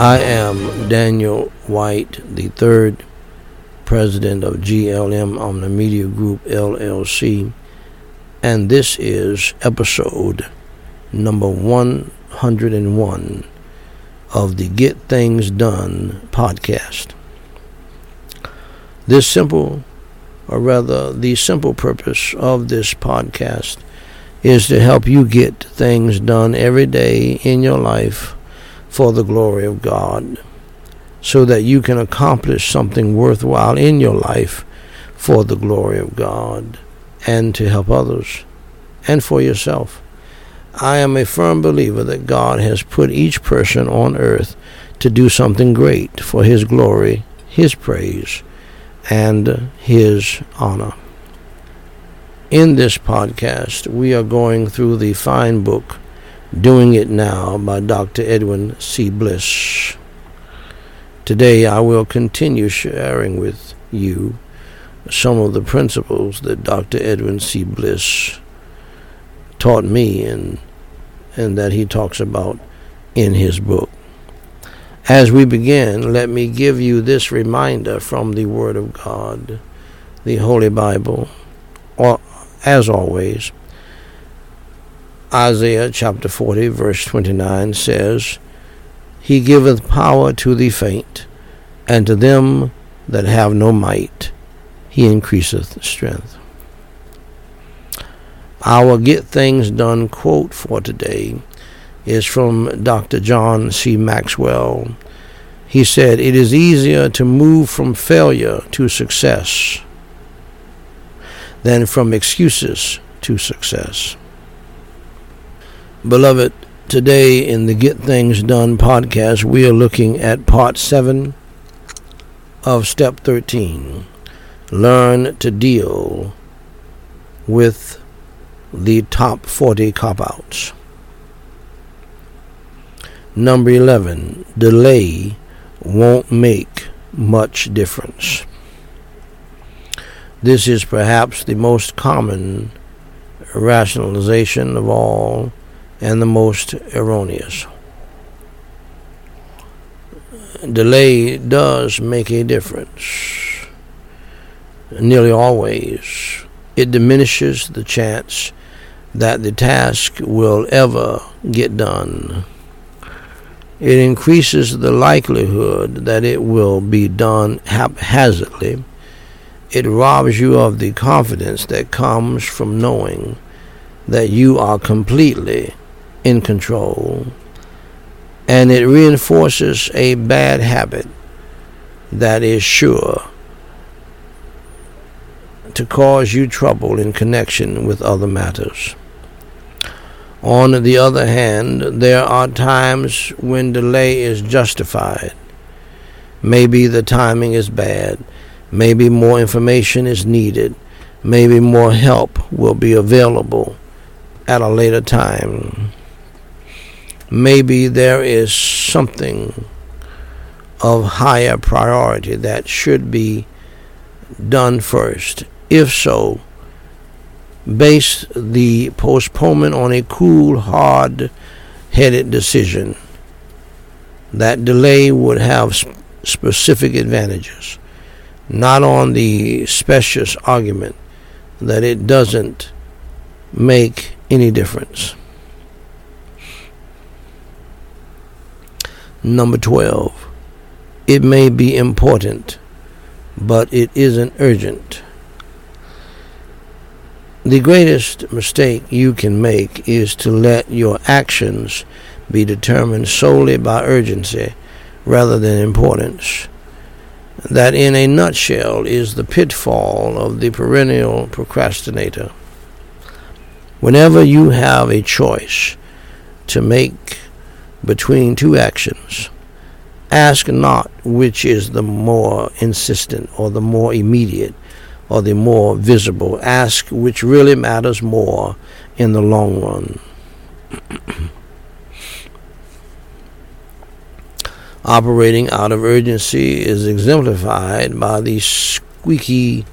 I am Daniel White, the third president of GLM Omni Media Group, LLC, and this is episode number 101 of the Get Things Done podcast. The simple purpose of this podcast is to help you get things done every day in your life for the glory of God, so that you can accomplish something worthwhile in your life for the glory of God and to help others and for yourself. I am a firm believer that God has put each person on earth to do something great for His glory, His praise, and His honor. In this podcast, we are going through the fine book, Doing It Now by Dr. Edwin C. Bliss. Today, I will continue sharing with you some of the principles that Dr. Edwin C. Bliss taught me and that he talks about in his book. As we begin, let me give you this reminder from the Word of God, the Holy Bible. As always, Isaiah chapter 40, verse 29 says, He giveth power to the faint, and to them that have no might, He increaseth strength. Our Get Things Done quote for today is from Dr. John C. Maxwell. He said, It is easier to move from failure to success than from excuses to success. Beloved, today in the Get Things Done podcast, we are looking at part 7 of step 13. Learn to deal with the top 40 cop-outs. Number 11, delay won't make much difference. This is perhaps the most common rationalization of all and the most erroneous. Delay does make a difference. Nearly always, it diminishes the chance that the task will ever get done. It increases the likelihood that it will be done haphazardly. It robs you of the confidence that comes from knowing that you are completely in control, and it reinforces a bad habit that is sure to cause you trouble in connection with other matters. On the other hand, there are times when delay is justified. Maybe the timing is bad. Maybe more information is needed. Maybe more help will be available at a later time. Maybe there is something of higher priority that should be done first. If so, base the postponement on a cool, hard-headed decision. That delay would have specific advantages, not on the specious argument that it doesn't make any difference. Number 12, it may be important, but it isn't urgent. The greatest mistake you can make is to let your actions be determined solely by urgency rather than importance. That, in a nutshell, is the pitfall of the perennial procrastinator. Whenever you have a choice to make between two actions, ask not which is the more insistent or the more immediate or the more visible. Ask which really matters more in the long run. Operating out of urgency is exemplified by the squeaking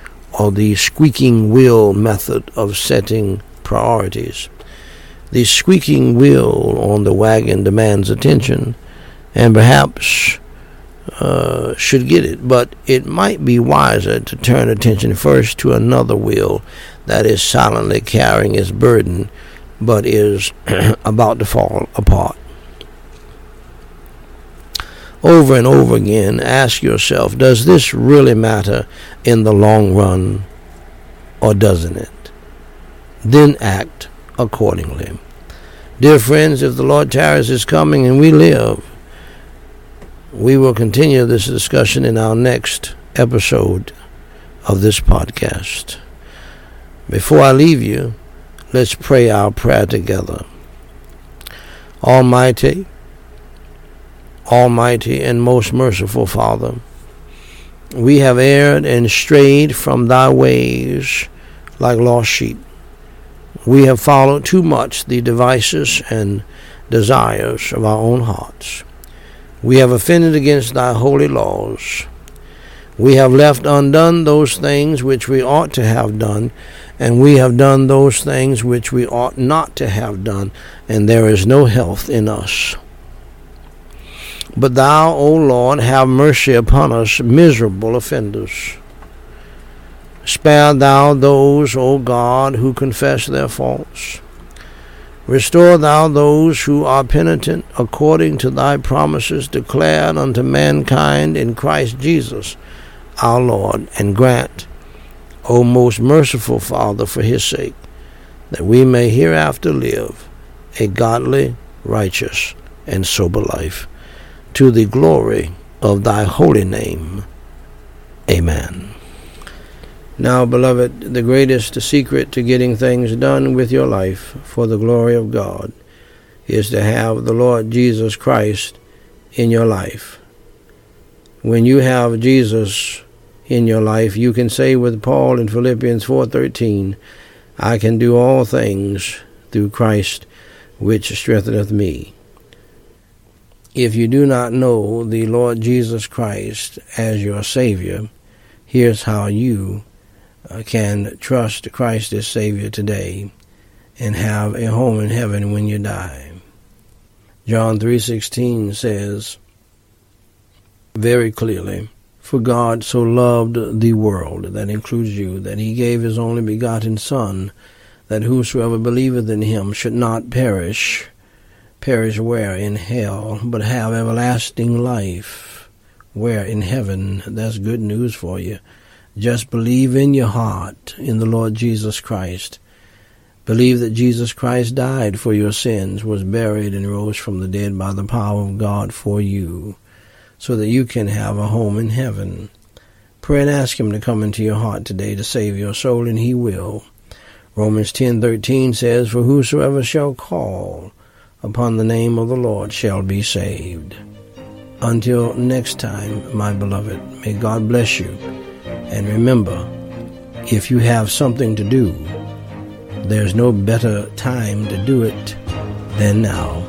wheel method of setting priorities. The squeaking wheel on the wagon demands attention, and perhaps should get it. But it might be wiser to turn attention first to another will that is silently carrying its burden, but is about to fall apart. Over and over again, ask yourself, does this really matter in the long run, or doesn't it? Then act accordingly. Dear friends, if the Lord tarries is coming and we live, we will continue this discussion in our next episode of this podcast. Before I leave you, let's pray our prayer together. Almighty and most merciful Father, we have erred and strayed from thy ways like lost sheep. We have followed too much the devices and desires of our own hearts. We have offended against thy holy laws. We have left undone those things which we ought to have done, and we have done those things which we ought not to have done, and there is no health in us. But thou, O Lord, have mercy upon us, miserable offenders. Spare thou those, O God, who confess their faults. Restore thou those who are penitent according to thy promises declared unto mankind in Christ Jesus our Lord, and grant, O most merciful Father, for his sake, that we may hereafter live a godly, righteous, and sober life, to the glory of thy holy name. Amen. Now, beloved, the greatest secret to getting things done with your life for the glory of God is to have the Lord Jesus Christ in your life. When you have Jesus in your life, you can say with Paul in Philippians 4:13, I can do all things through Christ which strengtheneth me. If you do not know the Lord Jesus Christ as your Savior, here's how you can trust Christ as Savior today and have a home in heaven when you die. John 3:16 says very clearly, for God so loved the world, that includes you, that he gave his only begotten Son, that whosoever believeth in him should not perish where? In hell, but have everlasting life. Where? In heaven. That's good news for you. Just believe in your heart in the Lord Jesus Christ. Believe that Jesus Christ died for your sins, was buried, and rose from the dead by the power of God for you, so that you can have a home in heaven. Pray and ask him to come into your heart today to save your soul, and he will. Romans 10:13 says, for whosoever shall call upon the name of the Lord shall be saved. Until next time, my beloved, may God bless you. And remember, if you have something to do, there's no better time to do it than now.